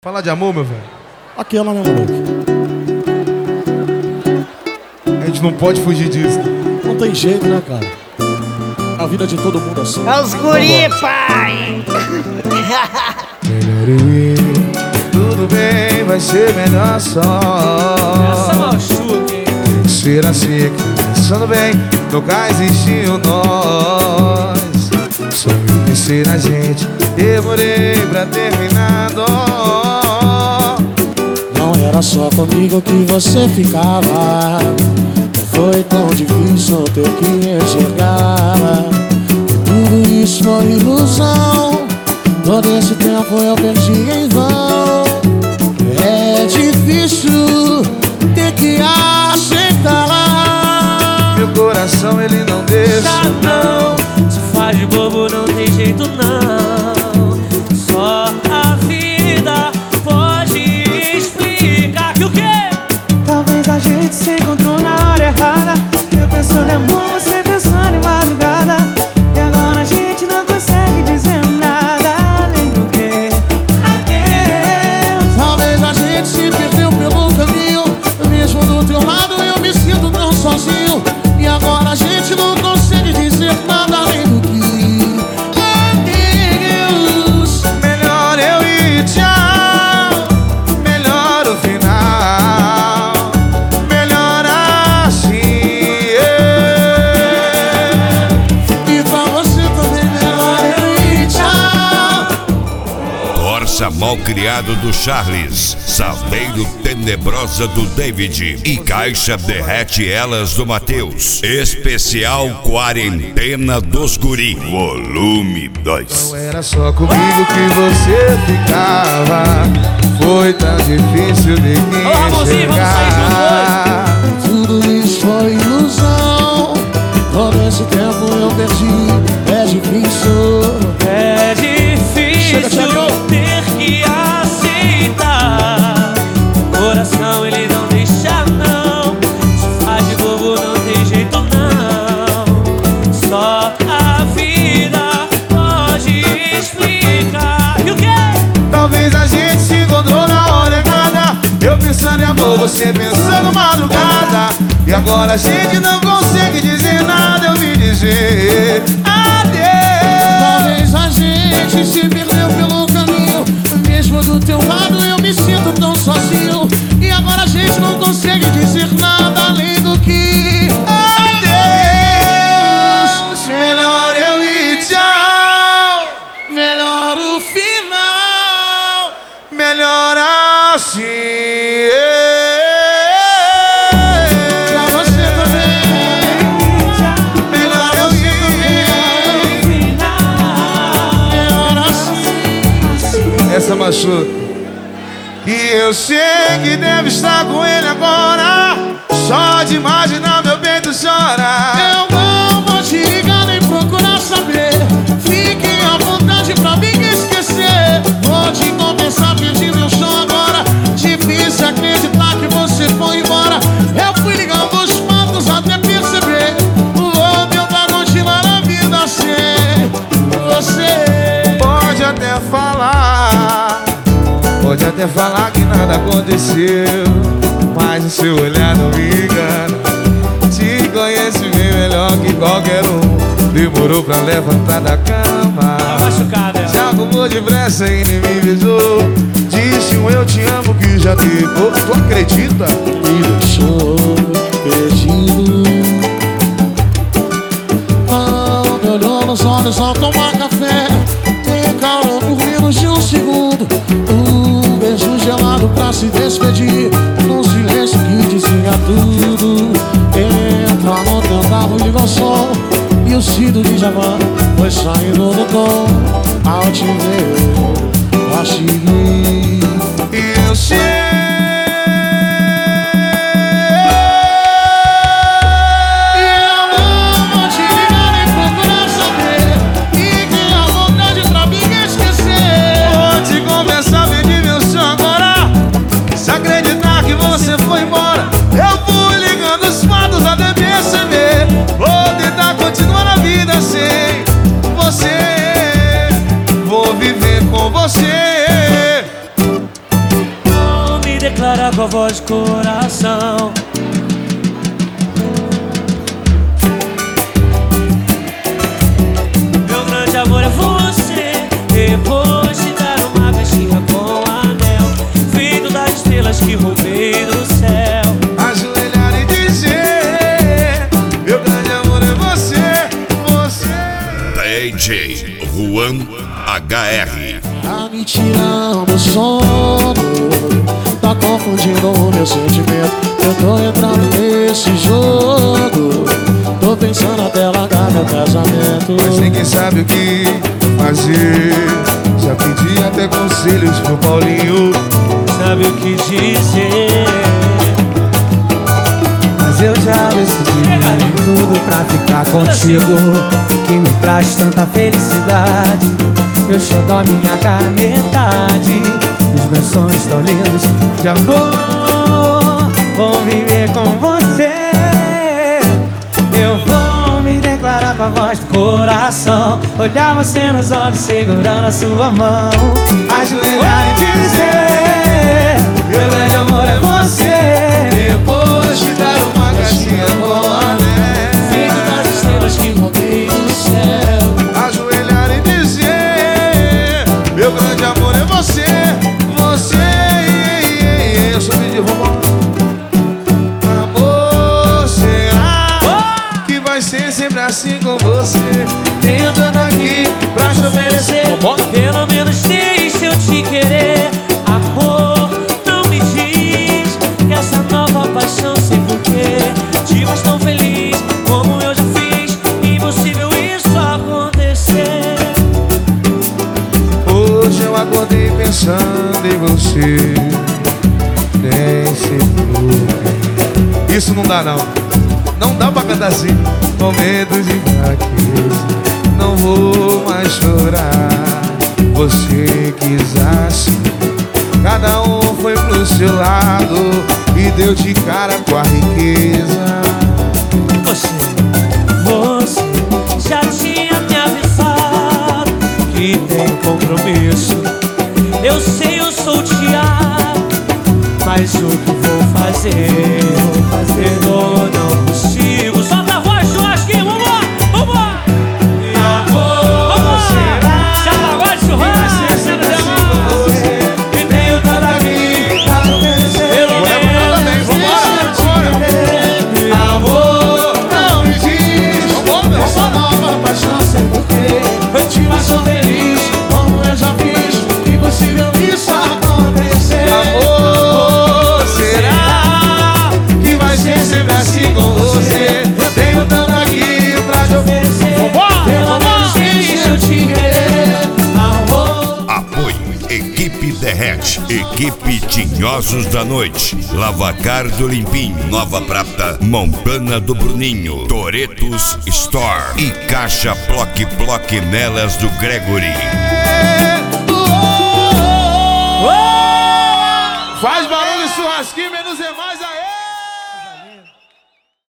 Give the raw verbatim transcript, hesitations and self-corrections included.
Falar de amor, meu velho. Aquela, né, moleque? A gente não pode fugir disso. Não tem jeito, né, cara? A vida de todo mundo é assim. É os guri, pai! Melhor eu ir, tudo bem, vai ser melhor só. Essa machuca, hein? Tem que ser assim aqui, pensando bem, nunca existiu nós. Só eu pensei na gente, demorei pra terminar nós. Não era só comigo que você ficava. Não foi tão difícil ter que enxergar. Tudo isso foi ilusão. Todo esse tempo eu perdi em vão. É difícil ter que aceitar. Meu coração ele não deixa. Já não, se faz de bobo não tem jeito não. Só a vida pode explicar que o quê? Talvez a gente se encontrou na hora errada. Eu pensando em amor, você pensando em madrugada. E agora a gente não consegue dizer nada além do que adeus. Talvez a gente se perdeu pelo caminho. Mesmo do teu lado eu me sinto tão sozinho. E agora a gente não consegue dizer nada além do que adeus. Melhor eu ir, tchau. Melhor o final. Melhor assim, yeah. E pra você também melhor eu ir, tchau. Corsa Malcriado do Charles, Saveiro Tenebrosa do David e Caixa Derrete Elas do Matheus. Especial Quarentena dos Guri, volume dois. Não era só comigo que você ficava. Foi tão difícil de Ô, Ramonzinho, vamos sair enxergar. Tudo isso foi ilusão. Todo esse tempo eu perdi. É difícil. É Chega, difícil Thiago. ter que aceitar. O coração ele não deixa não. Se faz de bobo não tem jeito não. Só a vida pode explicar que o quê? Talvez a gente se encontrou na hora errada. Eu pensando em amor, você pensando madrugada. E agora a gente não consegue dizer nada. Eu vim dizer adeus. Talvez a gente se perdeu pelo caminho. Mesmo do teu lado eu me sinto tão sozinho. E agora a gente não consegue dizer nada além do que adeus. Melhor eu ir, tchau. melhor o final. Melhor assim, Pra yeah. você também. Melhor eu ir. Melhor assim. Essa machuca. E eu sei que deve estar com ele agora. Só de imaginar meu peito chora. Eu não vou te ligar nem procurar saber. Fique à vontade pra me esquecer. Vou te confessar, perdi meu chão agora. Difícil acreditar que você foi embora. Eu fui ligando os fatos até perceber. Vou tentar continuar a vida sem você. Pode até falar, pode até falar que nada aconteceu, mas o seu olhar não me engana. Te conheço bem melhor que qualquer um. Demorou pra levantar da cama. Tá machucada ela. Já arrumou depressa e nem me beijou. Disse um eu te amo que já te dou. Tu acredita? Me deixou perdido. Não me olhou nos olhos ao tomar café. Tem calor por menos de um segundo. Um beijo gelado pra se despedir. Num silêncio que dizia tudo. Entra no teu carro e liga o som. E o Cido de Javan foi saindo do tom. Ao te ver, achei. E eu sei. E eu não vou te ligar nem procurar saber. Fique à vontade pra me esquecer. Vou te confessar, perdi meu chão agora. Se acreditar que você foi embora, eu fui ligando os fatos até perceber. Vou tentar continuar a vida sem você. Vou viver com você. declarar com a voz de coração. Meu grande amor é você, depois de dar uma caixinha com anel, feito das estrelas que roubei do céu. Ajoelhar e dizer: meu grande amor é você, você. D J Juan H R. Tá me tirando o sono, tá confundindo o meu sentimento. Eu tô entrando nesse jogo, tô pensando até largar meu casamento. Mas ninguém sabe o que fazer. Já pedi até conselhos pro Paulinho, Sabe o que dizer? Mas eu já decidi tudo pra ficar contigo, que me traz tanta felicidade. Eu xodó minha cara metade, os meus sonhos tão lindos de amor. Vou viver com você, eu vou me declarar com a voz do coração, olhar você nos olhos segurando a sua mão, ajoelhar e dizer: meu grande amor é você, depois de dar uma caixinha com anel, feito das estrelas que roubei do céu. ajoelhar e dizer: meu grande amor é você, você. Eu sou de robô. Amor, será que vai ser sempre assim com você? Tenho tanto aqui pra te oferecer. Pelo menos deixa eu te querer. Amor, não me diz que essa nova paixão sei porquê te faz tão feliz como eu já fiz. Impossível isso acontecer. Hoje eu acordei pensando em você. Nem sei porquê. Isso não dá não. Não dá pra cantar assim. Momentos de fraqueza, não vou mais chorar. Você quis assim, cada um foi pro seu lado e deu de cara com a riqueza. Você, você já tinha me avisado que tem compromisso. Eu sei, eu sou o Thiago, mas o que vou fazer? Vou fazer, eu não consigo. Solta a voz, churrasquinho, vambora, vambora. Amor, será Já tá agora, que vai ser sempre assim com você? e tenho tanto aqui pra te oferecer. pelo Bora, menos vambora, bora. Amor, não me diz. Vambora, Essa nova paixão sei porquê eu te faço feliz, como eu já fiz. Impossível isso acontecer. amor, será que vai ser sempre assim com você? Eu tenho tanto aqui pra te oferecer. Pelo menos deixa eu te querer. Amor, Apoio Equipe Derrete, Equipe Tinhosos da Noite, Lavacar do Limpinho, Nova Prata, Montana do Bruninho, Toretos Store e Caixa Block Block Nelas do Gregory.